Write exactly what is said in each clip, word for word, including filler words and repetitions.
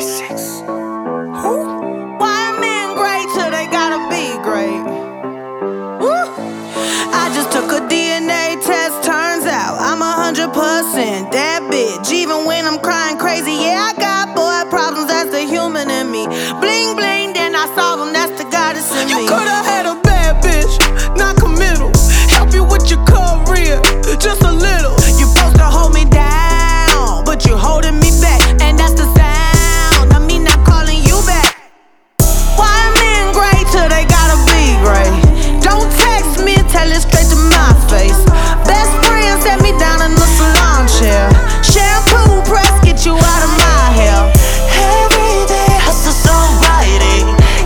thirty-six. Who? Why men great till they gotta be great? Woo. I just took a D N A test, turns out I'm a hundred percent that bitch. Even when I'm crying crazy, yeah, I got boy problems, that's the human in me. Bling bling, then I solve them, that's the goddess in me. You could've had a bad bitch, not committal. Help you with your career, just a little. You supposed to hold me down, but you holding me back, and that's the sound of me not calling you back. Why men great till they gotta be great? Don't text me, tell it straight to my face. Best friend set me down in the salon chair. Shampoo press, get you out of my hair. Everyday hustle so writing.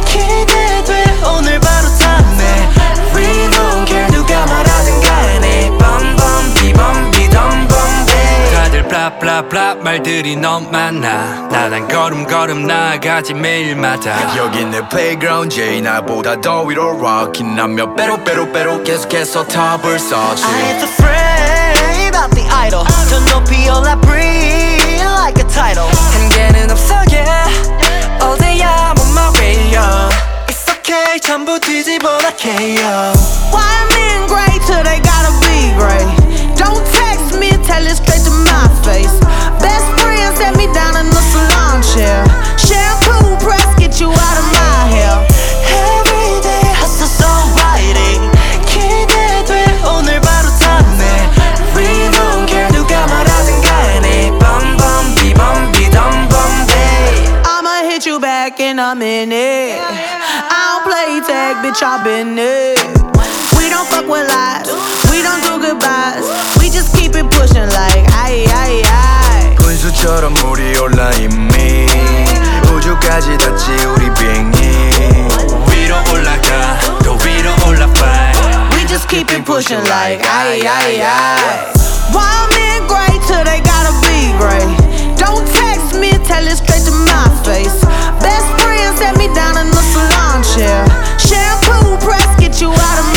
기대돼 오늘 바로 탔네. We don't care 누가 말하든 간에. 뻔뻔 비범 비덤 범배. 다들 블라블라블라 말들이 너무 많아. 난 한 걸음 걸음 나아가지 매일마다. 여긴 내 플레이그라운드 J 나보다 더 위로 rockin' 난 몇 배로 배로 배로 계속해서 탑을 쌓지. I ain't afraid of the idol. 저 높이 올라 breathe like a title. 한계는 없어 yeah. All day I'm on my way yo. It's okay 전부 뒤집어라 K O. Why men great till they gotta be great? Don't text me, tell it straight to my face. Best friend set me down in the salon chair. Shampoo press, get you out of my hair. Everyday hustle so writing. 기대돼 오늘 바로 탔네. We don't care 누가 말하든 간에. 뻔뻔 비범 비덤 범배. I'ma hit you back in a minute. I don't play tag, bitch, I been it. We don't fuck with lies, we don't do goodbyes. We just keep it pushing like aye, aye, aye. 분수처럼 물이 올라 이미 우주까지 닿지 우리 비행기. 위로 올라가 더 위로 올라 fly. We just keep it pushing like aye, aye, aye. Why men great till they gotta be great? Don't text me, tell it straight to my face. Best friend set me down in the salon chair. Shampoo press, get you out of my